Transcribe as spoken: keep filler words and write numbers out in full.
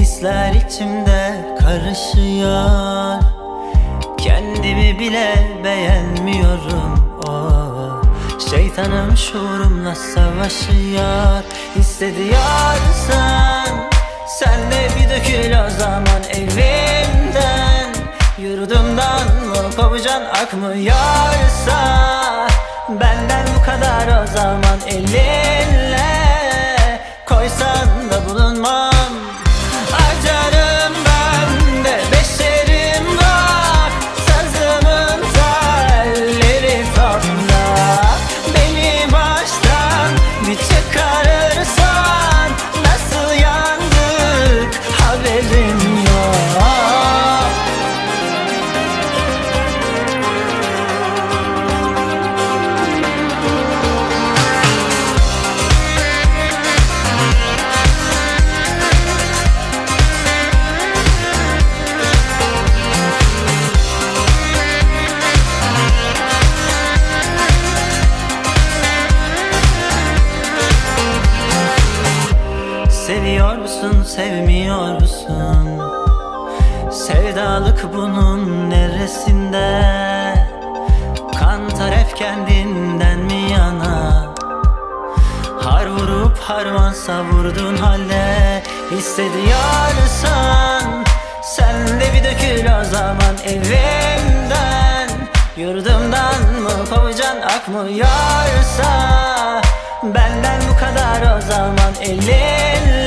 Hisler içimde karışıyor, kendimi bile beğenmiyorum. Oh, şeytanım şuurumla savaşıyor. Hissediyorsan sen de bir dökül o zaman evimden. Yurdumdan mı kovacan akmıyorsa, benden bu kadar o zaman elinle koysan da bulunmam. Acarım ben de beşerim var, sazımın telleri topla. Beni baştan bir çıkarırsan nasıl yandık haberim yok. Seviyor musun, sevmiyor musun? Sevdalık bunun neresinde? Kan taraf kendinden mi yana? Har vurup harman savurdun halde. Hissediyorsan sen de bir dökül o zaman evimden. Yurdumdan mı kovacan akmıyorsa, benden bu kadar o zaman elin.